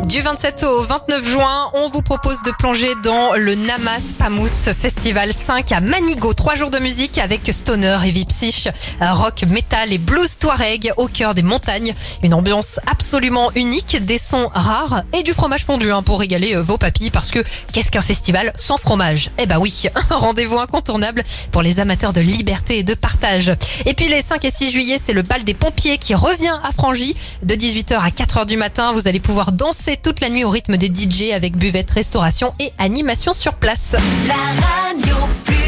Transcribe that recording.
Du 27 au 29 juin, on vous propose de plonger dans le Namas Pamous Festival 5 à Manigo. 3 jours de musique avec stoner, heavy psych, rock, metal et blues touareg au cœur des montagnes. Une ambiance absolument unique, des sons rares et du fromage fondu pour régaler vos papilles, parce que qu'est-ce qu'un festival sans fromage? Eh ben oui, un rendez-vous incontournable pour les amateurs de liberté et de partage. Et puis les 5 et 6 juillet, c'est le bal des pompiers qui revient à Frangy. De 18h à 4h du matin, vous allez pouvoir danser toute la nuit au rythme des DJ avec buvette, restauration et animation sur place. La radio plus